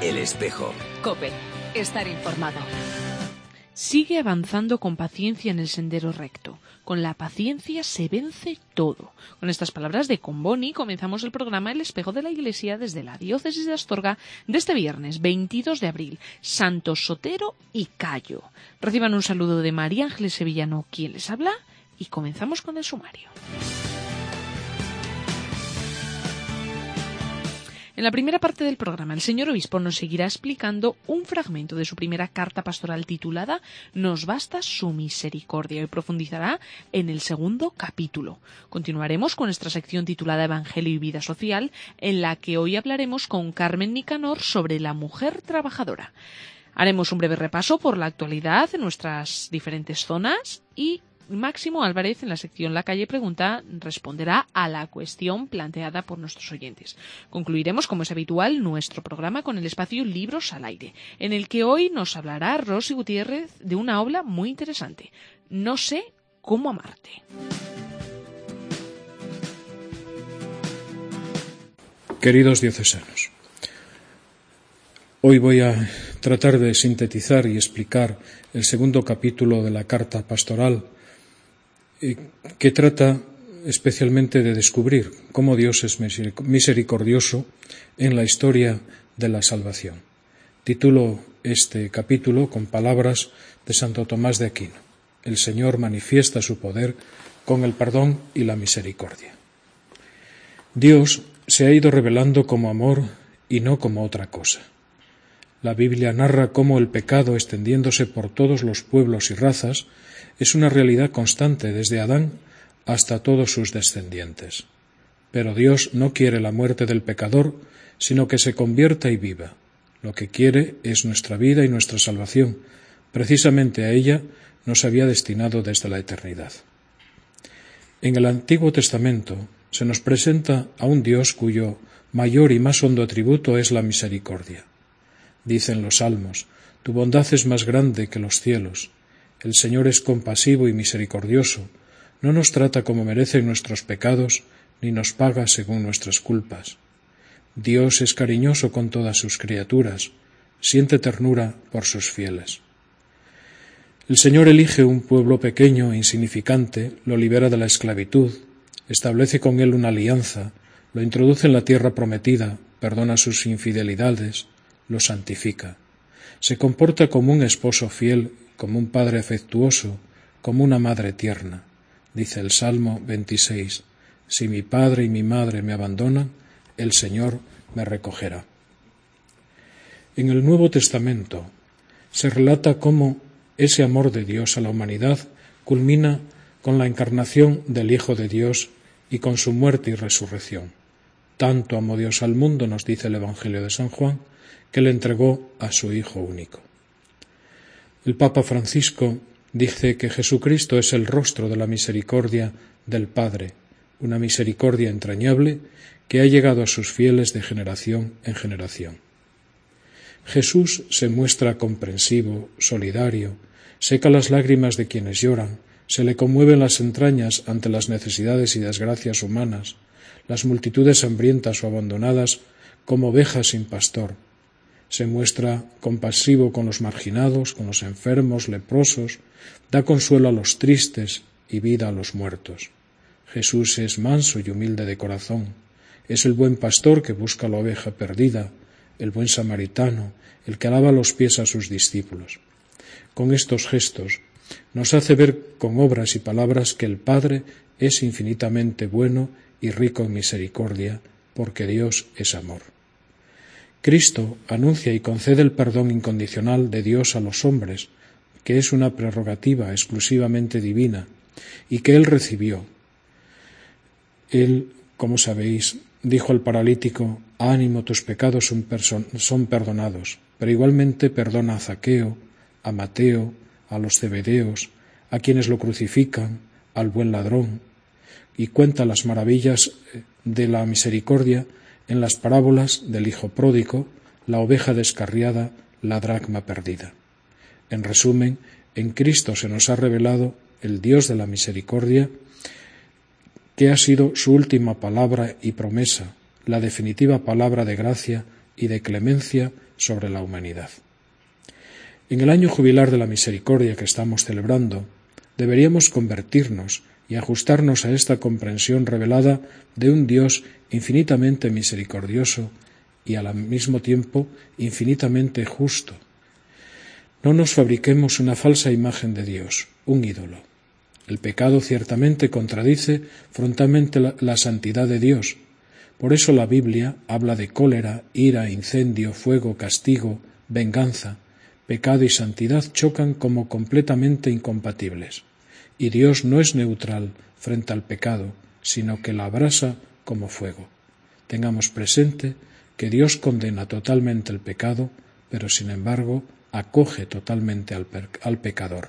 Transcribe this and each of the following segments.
El Espejo. COPE. Estar informado. Sigue avanzando con paciencia en el sendero recto. Con la paciencia se vence todo. Con estas palabras de Comboni comenzamos el programa El Espejo de la Iglesia desde la Diócesis de Astorga de este viernes 22 de abril. Santos Sotero y Cayo. Reciban un saludo de María Ángeles Sevillano, quien les habla, y comenzamos con el sumario. En la primera parte del programa, el señor obispo nos seguirá explicando un fragmento de su primera carta pastoral titulada Nos basta su misericordia y profundizará en el segundo capítulo. Continuaremos con nuestra sección titulada Evangelio y Vida Social, en la que hoy hablaremos con Carmen Nicanor sobre la mujer trabajadora. Haremos un breve repaso por la actualidad en nuestras diferentes zonas y Máximo Álvarez, en la sección La Calle Pregunta, responderá a la cuestión planteada por nuestros oyentes. Concluiremos, como es habitual, nuestro programa con el espacio Libros al Aire, en el que hoy nos hablará Rosy Gutiérrez de una obra muy interesante, No sé cómo amarte. Queridos diocesanos, hoy voy a tratar de sintetizar y explicar el segundo capítulo de la carta pastoral, que trata especialmente de descubrir cómo Dios es misericordioso en la historia de la salvación. Titulo este capítulo con palabras de Santo Tomás de Aquino. El Señor manifiesta su poder con el perdón y la misericordia. Dios se ha ido revelando como amor y no como otra cosa. La Biblia narra cómo el pecado, extendiéndose por todos los pueblos y razas, es una realidad constante desde Adán hasta todos sus descendientes. Pero Dios no quiere la muerte del pecador, sino que se convierta y viva. Lo que quiere es nuestra vida y nuestra salvación. Precisamente a ella nos había destinado desde la eternidad. En el Antiguo Testamento se nos presenta a un Dios cuyo mayor y más hondo atributo es la misericordia. Dicen los Salmos: tu bondad es más grande que los cielos. El Señor es compasivo y misericordioso, no nos trata como merecen nuestros pecados, ni nos paga según nuestras culpas. Dios es cariñoso con todas sus criaturas, siente ternura por sus fieles. El Señor elige un pueblo pequeño e insignificante, lo libera de la esclavitud, establece con él una alianza, lo introduce en la tierra prometida, perdona sus infidelidades, lo santifica. Se comporta como un esposo fiel, como un padre afectuoso, como una madre tierna. Dice el Salmo 26, si mi padre y mi madre me abandonan, el Señor me recogerá. En el Nuevo Testamento se relata cómo ese amor de Dios a la humanidad culmina con la encarnación del Hijo de Dios y con su muerte y resurrección. Tanto amó Dios al mundo, nos dice el Evangelio de San Juan, que le entregó a su Hijo único. El Papa Francisco dice que Jesucristo es el rostro de la misericordia del Padre, una misericordia entrañable que ha llegado a sus fieles de generación en generación. Jesús se muestra comprensivo, solidario, seca las lágrimas de quienes lloran, se le conmueven las entrañas ante las necesidades y desgracias humanas, las multitudes hambrientas o abandonadas como ovejas sin pastor. Se muestra compasivo con los marginados, con los enfermos, leprosos, da consuelo a los tristes y vida a los muertos. Jesús es manso y humilde de corazón, es el buen pastor que busca la oveja perdida, el buen samaritano, el que lava los pies a sus discípulos. Con estos gestos nos hace ver con obras y palabras que el Padre es infinitamente bueno y rico en misericordia, porque Dios es amor. Cristo anuncia y concede el perdón incondicional de Dios a los hombres, que es una prerrogativa exclusivamente divina, y que Él recibió. Él, como sabéis, dijo al paralítico: ánimo, tus pecados son perdonados, pero igualmente perdona a Zaqueo, a Mateo, a los zebedeos, a quienes lo crucifican, al buen ladrón, y cuenta las maravillas de la misericordia en las parábolas del hijo pródigo, la oveja descarriada, la dracma perdida. En resumen, en Cristo se nos ha revelado el Dios de la misericordia, que ha sido su última palabra y promesa, la definitiva palabra de gracia y de clemencia sobre la humanidad. En el año jubilar de la misericordia que estamos celebrando, deberíamos convertirnos y ajustarnos a esta comprensión revelada de un Dios infinitamente misericordioso y al mismo tiempo infinitamente justo. No nos fabriquemos una falsa imagen de Dios, un ídolo. El pecado ciertamente contradice frontalmente la santidad de Dios. Por eso la Biblia habla de cólera, ira, incendio, fuego, castigo, venganza. Pecado y santidad chocan como completamente incompatibles. Y Dios no es neutral frente al pecado, sino que la abrasa como fuego. Tengamos presente que Dios condena totalmente el pecado, pero sin embargo acoge totalmente al pecador.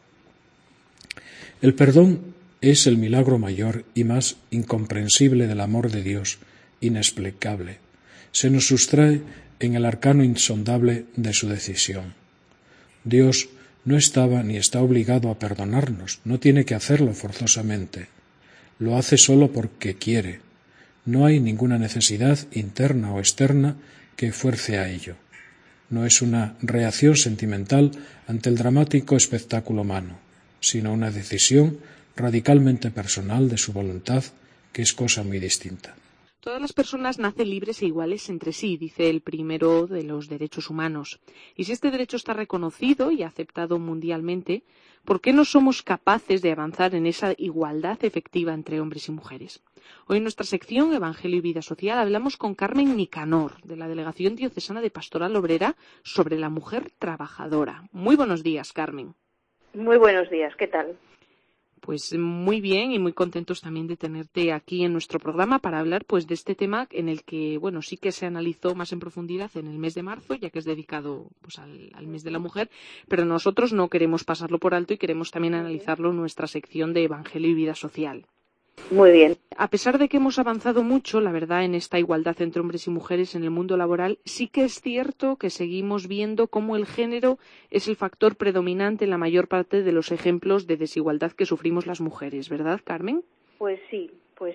El perdón es el milagro mayor y más incomprensible del amor de Dios, inexplicable. Se nos sustrae en el arcano insondable de su decisión. Dios no estaba ni está obligado a perdonarnos, no tiene que hacerlo forzosamente. Lo hace solo porque quiere. No hay ninguna necesidad interna o externa que fuerce a ello. No es una reacción sentimental ante el dramático espectáculo humano, sino una decisión radicalmente personal de su voluntad, que es cosa muy distinta. Todas las personas nacen libres e iguales entre sí, dice el primero de los derechos humanos. Y si este derecho está reconocido y aceptado mundialmente, ¿por qué no somos capaces de avanzar en esa igualdad efectiva entre hombres y mujeres? Hoy en nuestra sección Evangelio y Vida Social hablamos con Carmen Nicanor, de la Delegación Diocesana de Pastoral Obrera, sobre la mujer trabajadora. Muy buenos días, Carmen. Muy buenos días, ¿qué tal? Pues muy bien y muy contentos también de tenerte aquí en nuestro programa para hablar pues de este tema en el que, bueno, sí que se analizó más en profundidad en el mes de marzo, ya que es dedicado pues al mes de la mujer, pero nosotros no queremos pasarlo por alto y queremos también analizarlo en nuestra sección de Evangelio y Vida Social. Muy bien. A pesar de que hemos avanzado mucho, la verdad, en esta igualdad entre hombres y mujeres en el mundo laboral, sí que es cierto que seguimos viendo cómo el género es el factor predominante en la mayor parte de los ejemplos de desigualdad que sufrimos las mujeres, ¿verdad, Carmen? Pues sí.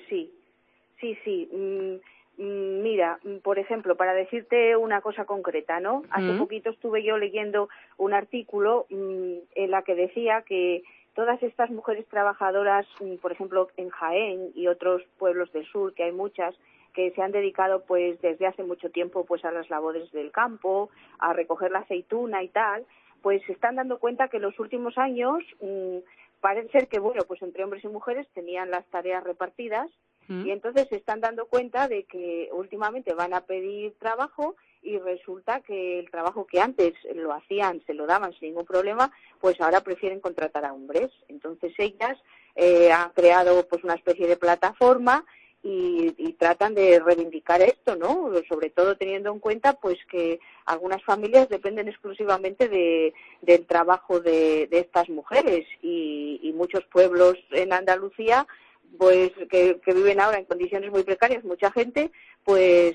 Sí. Mira, por ejemplo, para decirte una cosa concreta, ¿no? Hace poquito estuve yo leyendo un artículo en la que decía que todas estas mujeres trabajadoras, por ejemplo, en Jaén y otros pueblos del sur, que hay muchas, que se han dedicado pues desde hace mucho tiempo pues a las labores del campo, a recoger la aceituna y tal, pues se están dando cuenta que en los últimos años parece ser que, bueno, pues entre hombres y mujeres tenían las tareas repartidas y entonces se están dando cuenta de que últimamente van a pedir trabajo y resulta que el trabajo que antes lo hacían, se lo daban sin ningún problema, pues ahora prefieren contratar a hombres. Entonces ellas han creado pues una especie de plataforma y tratan de reivindicar esto, ¿no? Sobre todo teniendo en cuenta pues que algunas familias dependen exclusivamente del trabajo de estas mujeres y muchos pueblos en Andalucía pues que viven ahora en condiciones muy precarias, mucha gente pues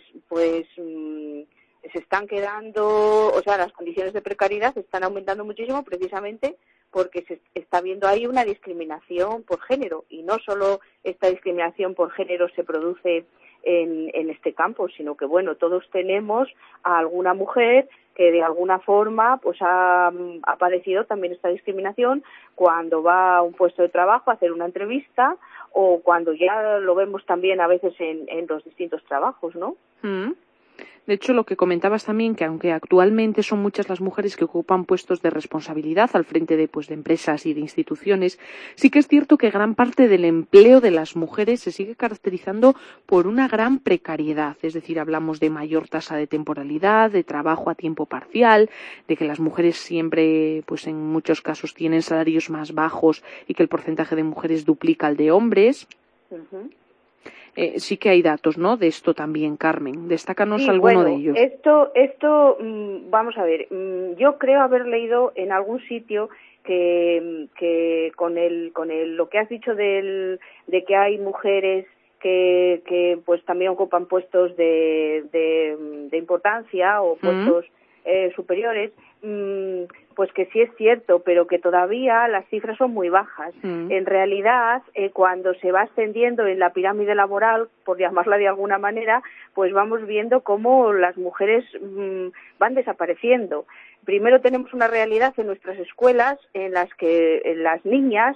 se están quedando, o sea, las condiciones de precariedad están aumentando muchísimo precisamente porque se está viendo ahí una discriminación por género, y no solo esta discriminación por género se produce en este campo, sino que, bueno, todos tenemos a alguna mujer que de alguna forma pues ha padecido también esta discriminación cuando va a un puesto de trabajo a hacer una entrevista o cuando ya lo vemos también a veces en los distintos trabajos, ¿no? De hecho, lo que comentabas también, que aunque actualmente son muchas las mujeres que ocupan puestos de responsabilidad al frente de empresas y de instituciones, sí que es cierto que gran parte del empleo de las mujeres se sigue caracterizando por una gran precariedad. Es decir, hablamos de mayor tasa de temporalidad, de trabajo a tiempo parcial, de que las mujeres siempre, pues en muchos casos, tienen salarios más bajos y que el porcentaje de mujeres duplica al de hombres. Sí que hay datos, ¿no?, de esto también, Carmen. Destácanos alguno de ellos. Esto, vamos a ver, yo creo haber leído en algún sitio que con lo que has dicho de que hay mujeres que pues también ocupan puestos de importancia o puestos superiores, pues que sí es cierto, pero que todavía las cifras son muy bajas. En realidad, cuando se va ascendiendo en la pirámide laboral, por llamarla de alguna manera, pues vamos viendo cómo las mujeres van desapareciendo. Primero tenemos una realidad en nuestras escuelas en las que las niñas,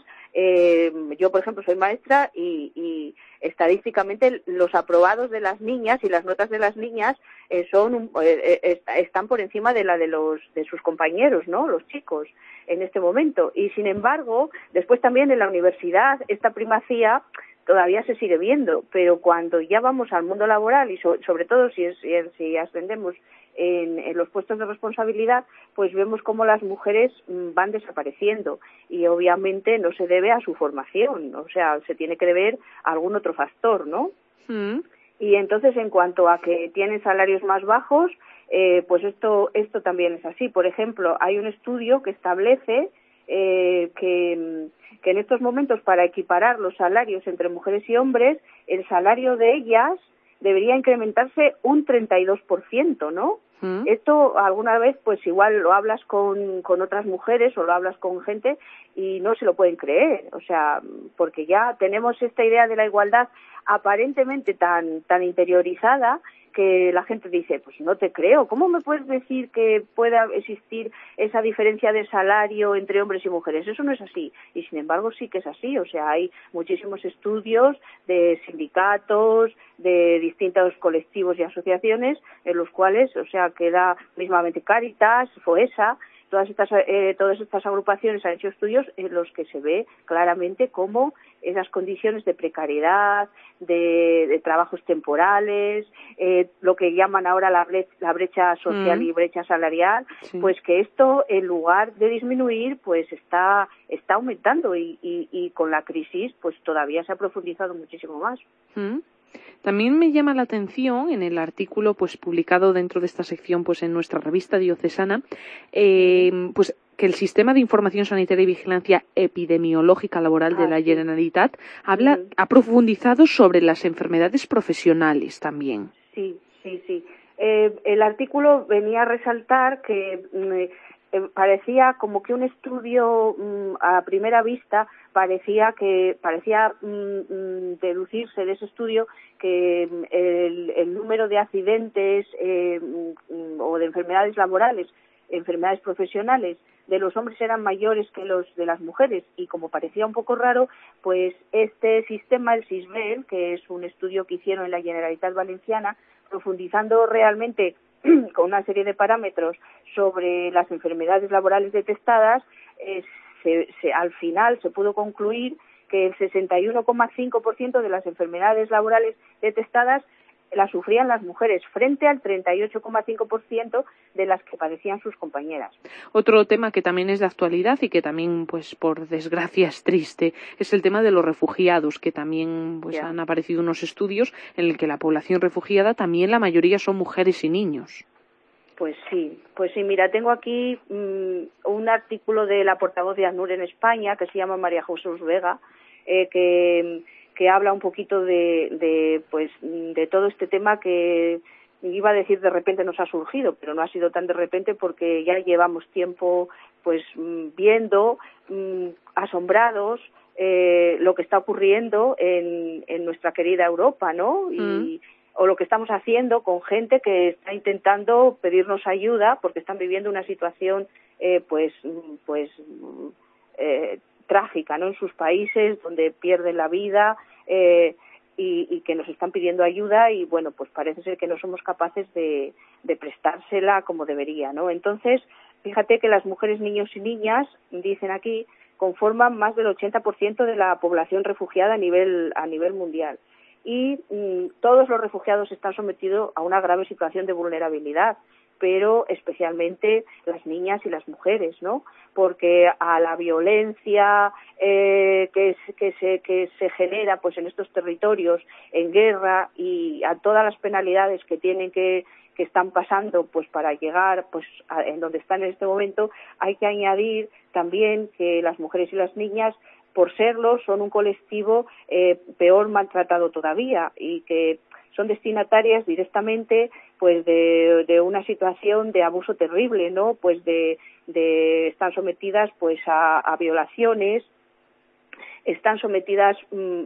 yo por ejemplo soy maestra y estadísticamente los aprobados de las niñas y las notas de las niñas están por encima de la de sus compañeros, ¿no? Los chicos en este momento. Y sin embargo, después también en la universidad esta primacía todavía se sigue viendo, pero cuando ya vamos al mundo laboral y sobre todo si ascendemos en los puestos de responsabilidad, pues vemos cómo las mujeres van desapareciendo y obviamente no se debe a su formación, o sea, se tiene que deber a algún otro factor, ¿no? Y entonces, en cuanto a que tienen salarios más bajos, pues esto también es así. Por ejemplo, hay un estudio que establece que en estos momentos, para equiparar los salarios entre mujeres y hombres, el salario de ellas debería incrementarse un 32%, ¿no? Esto alguna vez, pues igual lo hablas con otras mujeres o lo hablas con gente y no se lo pueden creer, o sea, porque ya tenemos esta idea de la igualdad aparentemente tan interiorizada que la gente dice, pues no te creo, ¿cómo me puedes decir que pueda existir esa diferencia de salario entre hombres y mujeres? Eso no es así, y sin embargo sí que es así, o sea, hay muchísimos estudios de sindicatos, de distintos colectivos y asociaciones en los cuales, o sea, queda mismamente Cáritas, FOESA, todas estas agrupaciones han hecho estudios en los que se ve claramente cómo esas condiciones de precariedad, de trabajos temporales, lo que llaman ahora la brecha social y brecha salarial, pues que esto, en lugar de disminuir, pues está aumentando y con la crisis pues todavía se ha profundizado muchísimo más. También me llama la atención en el artículo pues publicado dentro de esta sección pues en nuestra revista diocesana, pues que el Sistema de Información Sanitaria y Vigilancia Epidemiológica Laboral de la Generalitat ha profundizado sobre las enfermedades profesionales también. Sí. El artículo venía a resaltar que parecía como que un estudio a primera vista parecía deducirse de ese estudio que el número de accidentes o de enfermedades laborales, enfermedades profesionales de los hombres eran mayores que los de las mujeres, y como parecía un poco raro, pues este sistema, el SISBEL, que es un estudio que hicieron en la Generalitat Valenciana, profundizando realmente con una serie de parámetros sobre las enfermedades laborales detectadas, al final se pudo concluir que el 61,5% de las enfermedades laborales detectadas las sufrían las mujeres, frente al 38,5% de las que padecían sus compañeras. Otro tema que también es de actualidad y que también, pues por desgracia, es triste, es el tema de los refugiados, que también pues han aparecido unos estudios en el que la población refugiada también la mayoría son mujeres y niños. Pues sí, mira, tengo aquí un artículo de la portavoz de ACNUR en España, que se llama María Jesús Vega, que habla un poquito de todo este tema que iba a decir de repente nos ha surgido, pero no ha sido tan de repente porque ya llevamos tiempo pues viendo asombrados lo que está ocurriendo en nuestra querida Europa, ¿no? O lo que estamos haciendo con gente que está intentando pedirnos ayuda porque están viviendo una situación trágica, ¿no? En sus países, donde pierden la vida y que nos están pidiendo ayuda, y bueno, pues parece ser que no somos capaces de prestársela como debería, ¿no? Entonces, fíjate que las mujeres, niños y niñas, dicen aquí, conforman más del 80% de la población refugiada a nivel mundial. Y todos los refugiados están sometidos a una grave situación de vulnerabilidad, pero especialmente las niñas y las mujeres, ¿no? Porque a la violencia que se genera pues en estos territorios en guerra, y a todas las penalidades que tienen que están pasando pues para llegar pues en donde están en este momento, hay que añadir también que las mujeres y las niñas, por serlo, son un colectivo peor maltratado todavía, y que son destinatarias directamente pues de una situación de abuso terrible, ¿no? Pues están sometidas pues a violaciones, están sometidas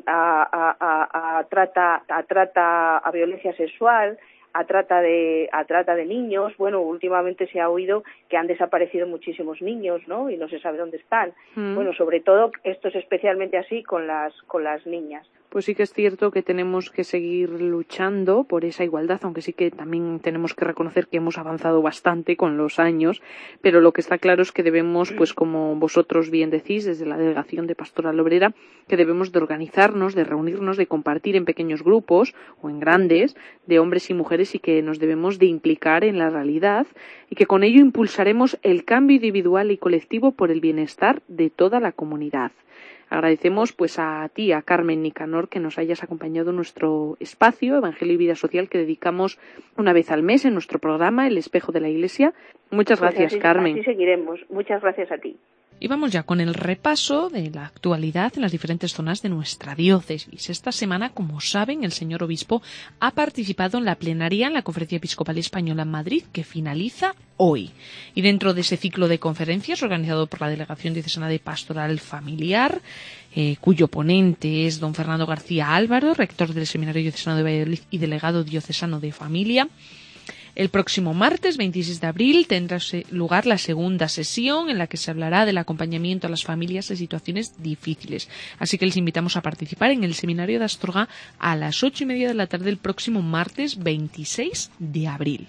a violencia sexual, a trata de niños. Bueno, últimamente se ha oído que han desaparecido muchísimos niños, ¿no? Y no se sabe dónde están. Bueno, sobre todo esto es especialmente así con las niñas. Pues sí que es cierto que tenemos que seguir luchando por esa igualdad, aunque sí que también tenemos que reconocer que hemos avanzado bastante con los años, pero lo que está claro es que debemos, pues como vosotros bien decís, desde la Delegación de Pastoral Obrera, que debemos de organizarnos, de reunirnos, de compartir en pequeños grupos o en grandes, de hombres y mujeres, y que nos debemos de implicar en la realidad y que con ello impulsaremos el cambio individual y colectivo por el bienestar de toda la comunidad. Agradecemos pues a ti, a Carmen Nicanor, que nos hayas acompañado en nuestro espacio Evangelio y Vida Social que dedicamos una vez al mes en nuestro programa El Espejo de la Iglesia. Muchas gracias, Carmen. Así seguiremos. Muchas gracias a ti. Y vamos ya con el repaso de la actualidad en las diferentes zonas de nuestra diócesis. Esta semana, como saben, el señor obispo ha participado en la plenaria en la Conferencia Episcopal Española en Madrid, que finaliza hoy. Y dentro de ese ciclo de conferencias organizado por la Delegación Diocesana de Pastoral Familiar, cuyo ponente es don Fernando García Álvaro, rector del Seminario Diocesano de Valladolid y delegado diocesano de Familia, el próximo martes 26 de abril tendrá lugar la segunda sesión en la que se hablará del acompañamiento a las familias en situaciones difíciles. Así que les invitamos a participar en el Seminario de Astorga a las 8:30 de la tarde el próximo martes 26 de abril.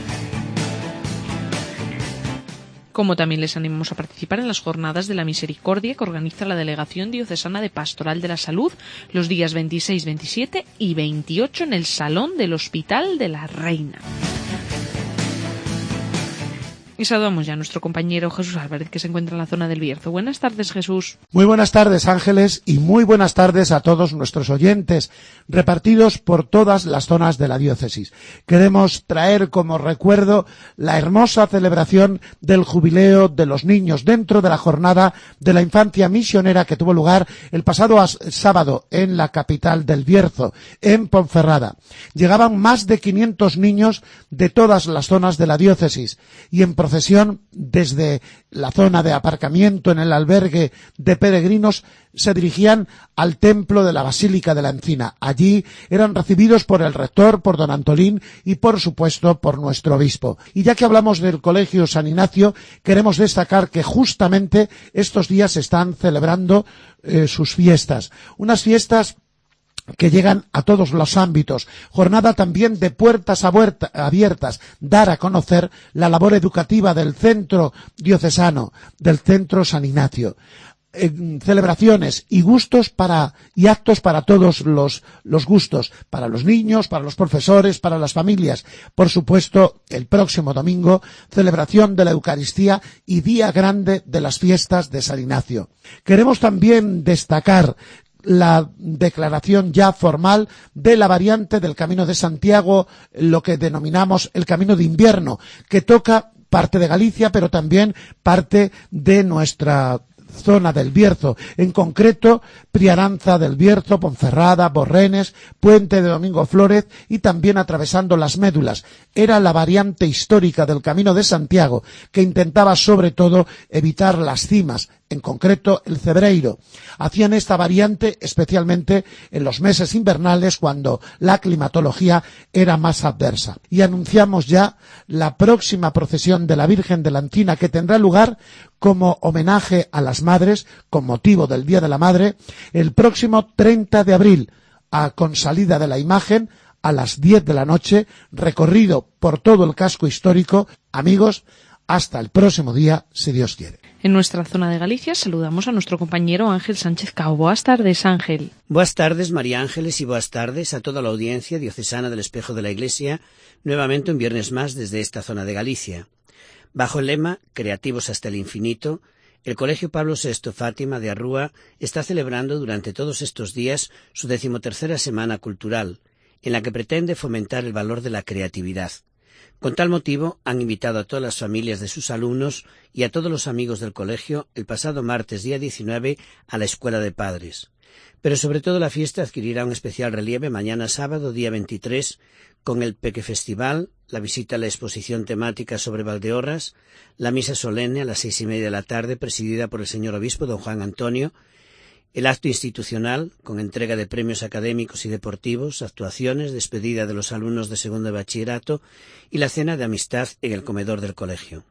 Como también les animamos a participar en las Jornadas de la Misericordia que organiza la Delegación Diocesana de Pastoral de la Salud los días 26, 27 y 28 en el Salón del Hospital de la Reina. Y saludamos ya a nuestro compañero Jesús Álvarez, que se encuentra en la zona del Bierzo. Buenas tardes, Jesús. Muy buenas tardes, Ángeles, y muy buenas tardes a todos nuestros oyentes, repartidos por todas las zonas de la diócesis. Queremos traer como recuerdo la hermosa celebración del Jubileo de los Niños dentro de la Jornada de la Infancia Misionera que tuvo lugar el pasado sábado en la capital del Bierzo, en Ponferrada. Llegaban más de 500 niños de todas las zonas de la diócesis y en procesión desde la zona de aparcamiento en el albergue de peregrinos se dirigían al templo de la Basílica de la Encina. Allí eran recibidos por el rector, por don Antolín y por supuesto por nuestro obispo. Y ya que hablamos del Colegio San Ignacio, queremos destacar que justamente estos días se están celebrando sus fiestas. Unas fiestas que llegan a todos los ámbitos, jornada también de puertas abiertas, dar a conocer la labor educativa del centro diocesano, del centro San Ignacio. Celebraciones y actos para todos los gustos, para los niños, para los profesores, para las familias. Por supuesto, el próximo domingo, celebración de la Eucaristía y día grande de las fiestas de San Ignacio. Queremos también destacar la declaración ya formal de la variante del Camino de Santiago, lo que denominamos el Camino de Invierno, que toca parte de Galicia, pero también parte de nuestra zona del Bierzo, en concreto Priaranza del Bierzo, Ponferrada, Borrenes, Puente de Domingo Flórez y también atravesando las Médulas. Era la variante histórica del Camino de Santiago que intentaba sobre todo evitar las cimas, en concreto el Cebreiro. Hacían esta variante especialmente en los meses invernales cuando la climatología era más adversa. Y anunciamos ya la próxima procesión de la Virgen de la Encina que tendrá lugar como homenaje a las madres con motivo del Día de la Madre el próximo 30 de abril con salida de la imagen a las 10 de la noche, recorrido por todo el casco histórico. Amigos, hasta el próximo día, si Dios quiere. En nuestra zona de Galicia saludamos a nuestro compañero Ángel Sánchez Cao. Buenas tardes, Ángel. Buenas tardes, María Ángeles, y buenas tardes a toda la audiencia diocesana del Espejo de la Iglesia, nuevamente un viernes más desde esta zona de Galicia. Bajo el lema Creativos hasta el infinito, el Colegio Pablo VI Fátima de Arrúa está celebrando durante todos estos días su 13ª Semana Cultural, en la que pretende fomentar el valor de la creatividad. Con tal motivo, han invitado a todas las familias de sus alumnos y a todos los amigos del colegio el pasado martes día 19 a la Escuela de Padres. Pero sobre todo la fiesta adquirirá un especial relieve mañana sábado día 23, con el Peque Festival, la visita a la exposición temática sobre Valdeorras, la misa solemne a las 6:30 de la tarde, presidida por el señor obispo don Juan Antonio, el acto institucional, con entrega de premios académicos y deportivos, actuaciones, despedida de los alumnos de segundo de bachillerato y la cena de amistad en el comedor del colegio.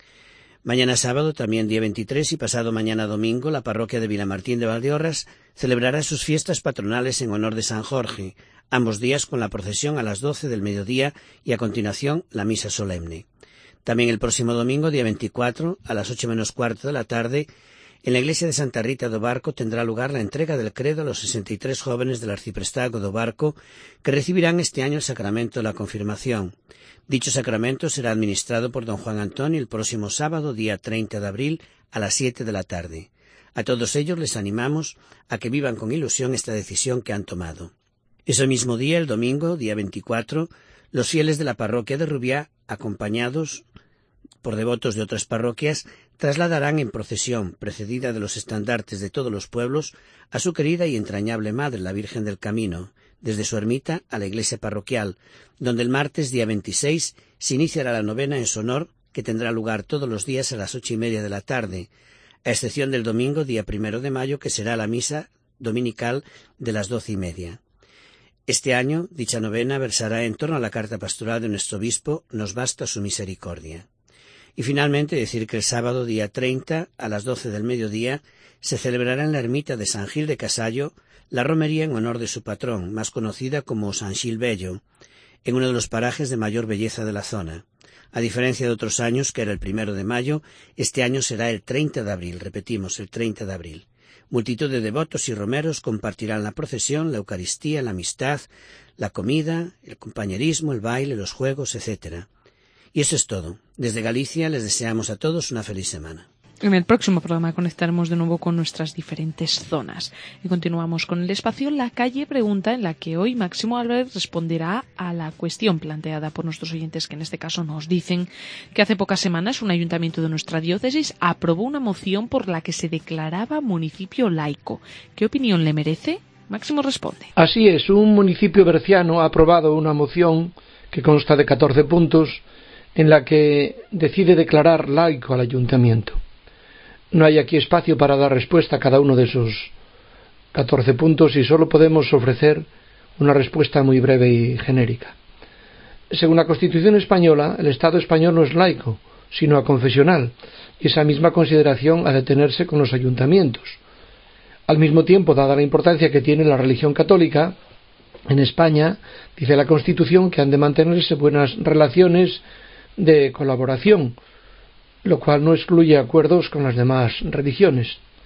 Mañana sábado, también día 23, y pasado mañana domingo, la parroquia de Vilamartín de Valdeorras celebrará sus fiestas patronales en honor de San Jorge, ambos días con la procesión a las 12 del mediodía y a continuación la misa solemne. También el próximo domingo, día 24, a las 8:15 de la tarde, en la iglesia de Santa Rita do Barco tendrá lugar la entrega del credo a los 63 jóvenes del arciprestazgo do Barco que recibirán este año el sacramento de la confirmación. Dicho sacramento será administrado por don Juan Antonio el próximo sábado, día 30 de abril, a las 7 de la tarde. A todos ellos les animamos a que vivan con ilusión esta decisión que han tomado. Ese mismo día, el domingo, día 24, los fieles de la parroquia de Rubiá, acompañados por devotos de otras parroquias, trasladarán en procesión, precedida de los estandartes de todos los pueblos, a su querida y entrañable Madre, la Virgen del Camino, desde su ermita a la iglesia parroquial, donde el martes, día 26, se iniciará la novena en su honor, que tendrá lugar todos los días a las 8:30 de la tarde, a excepción del domingo, día 1 de mayo, que será la misa dominical de las 12:30. Este año, dicha novena versará en torno a la carta pastoral de nuestro obispo, Nos basta su misericordia. Y finalmente decir que el sábado, día 30, a las 12 del mediodía, se celebrará en la ermita de San Gil de Casallo la romería en honor de su patrón, más conocida como San Gil Bello, en uno de los parajes de mayor belleza de la zona. A diferencia de otros años, que era el 1 de mayo, este año será el 30 de abril, repetimos, el 30 de abril. Multitud de devotos y romeros compartirán la procesión, la Eucaristía, la amistad, la comida, el compañerismo, el baile, los juegos, etc. Y eso es todo. Desde Galicia les deseamos a todos una feliz semana. En el próximo programa conectaremos de nuevo con nuestras diferentes zonas. Y continuamos con el espacio La Calle Pregunta, en la que hoy Máximo Álvarez responderá a la cuestión planteada por nuestros oyentes, que en este caso nos dicen que hace pocas semanas un ayuntamiento de nuestra diócesis aprobó una moción por la que se declaraba municipio laico. ¿Qué opinión le merece? Máximo responde. Así es, un municipio berciano ha aprobado una moción que consta de 14 puntos en la que decide declarar laico al ayuntamiento. No hay aquí espacio para dar respuesta a cada uno de esos 14 puntos y solo podemos ofrecer una respuesta muy breve y genérica. Según la Constitución española, el Estado español no es laico, sino aconfesional, y esa misma consideración ha de tenerse con los ayuntamientos. Al mismo tiempo, dada la importancia que tiene la religión católica, en España dice la Constitución que han de mantenerse buenas relaciones de colaboración, lo cual no excluye acuerdos con las demás religiones.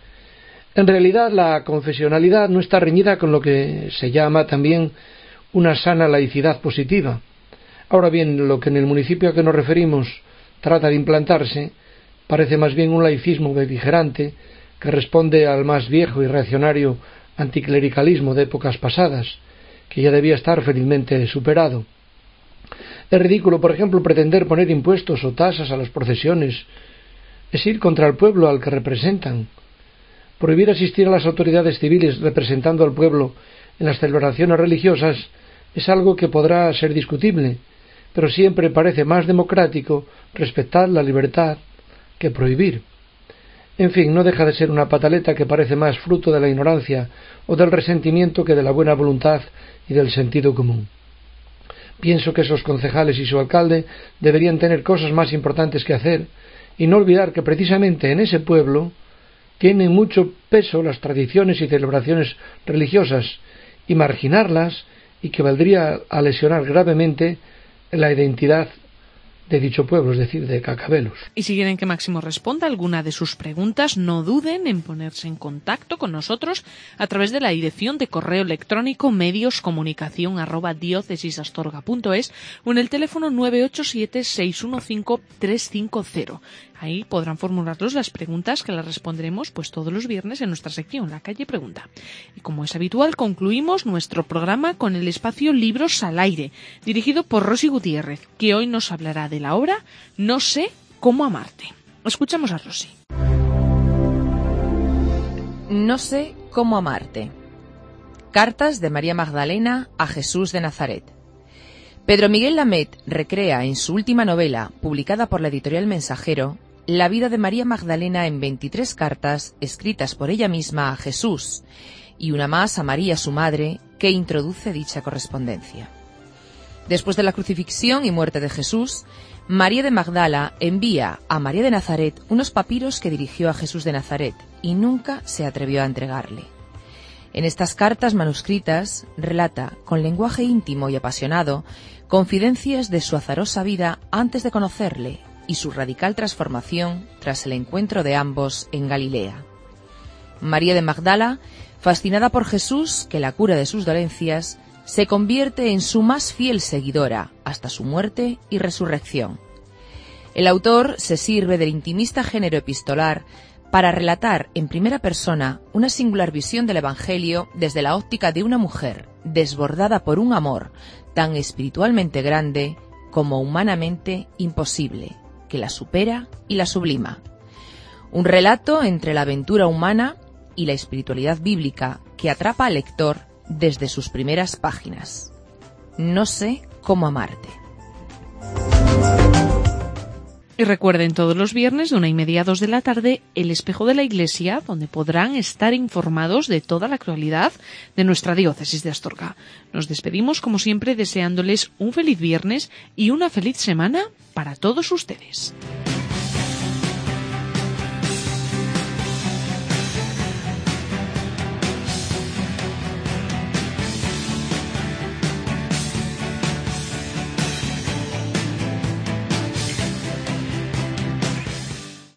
En realidad, la confesionalidad no está reñida con lo que se llama también una sana laicidad positiva. Ahora bien, lo que en el municipio a que nos referimos trata de implantarse parece más bien un laicismo beligerante que responde al más viejo y reaccionario anticlericalismo de épocas pasadas, que ya debía estar felizmente superado. Es ridículo, por ejemplo, pretender poner impuestos o tasas a las procesiones. Es ir contra el pueblo al que representan. Prohibir asistir a las autoridades civiles representando al pueblo en las celebraciones religiosas es algo que podrá ser discutible, pero siempre parece más democrático respetar la libertad que prohibir. En fin, no deja de ser una pataleta que parece más fruto de la ignorancia o del resentimiento que de la buena voluntad y del sentido común. Pienso que esos concejales y su alcalde deberían tener cosas más importantes que hacer y no olvidar que precisamente en ese pueblo tienen mucho peso las tradiciones y celebraciones religiosas, y marginarlas equivaldría a lesionar gravemente la identidad de dicho pueblo, es decir, de Cacabelos. Y si quieren que Máximo responda a alguna de sus preguntas, no duden en ponerse en contacto con nosotros a través de la dirección de correo electrónico medioscomunicacion@diocesisastorga.es o en el teléfono 987-615-350. Ahí podrán formularlos las preguntas que las responderemos pues todos los viernes en nuestra sección La Calle Pregunta. Y como es habitual, concluimos nuestro programa con el espacio Libros al Aire, dirigido por Rosy Gutiérrez, que hoy nos hablará de la obra No sé cómo amarte. Escuchamos a Rosy. No sé cómo amarte. Cartas de María Magdalena a Jesús de Nazaret. Pedro Miguel Lamet recrea en su última novela, publicada por la editorial Mensajero, la vida de María Magdalena en 23 cartas escritas por ella misma a Jesús y una más a María, su madre, que introduce dicha correspondencia. Después de la crucifixión y muerte de Jesús, María de Magdala envía a María de Nazaret unos papiros que dirigió a Jesús de Nazaret y nunca se atrevió a entregarle. En estas cartas manuscritas relata, con lenguaje íntimo y apasionado, confidencias de su azarosa vida antes de conocerle y su radical transformación tras el encuentro de ambos en Galilea. María de Magdala, fascinada por Jesús, que la cura de sus dolencias, se convierte en su más fiel seguidora hasta su muerte y resurrección. El autor se sirve del intimista género epistolar para relatar en primera persona una singular visión del Evangelio desde la óptica de una mujer desbordada por un amor tan espiritualmente grande como humanamente imposible, que la supera y la sublima. Un relato entre la aventura humana y la espiritualidad bíblica que atrapa al lector desde sus primeras páginas. No sé cómo amarte. Y recuerden, todos los viernes de 1:30 a 2 de la tarde, El Espejo de la Iglesia, donde podrán estar informados de toda la actualidad de nuestra diócesis de Astorga. Nos despedimos, como siempre, deseándoles un feliz viernes y una feliz semana para todos ustedes.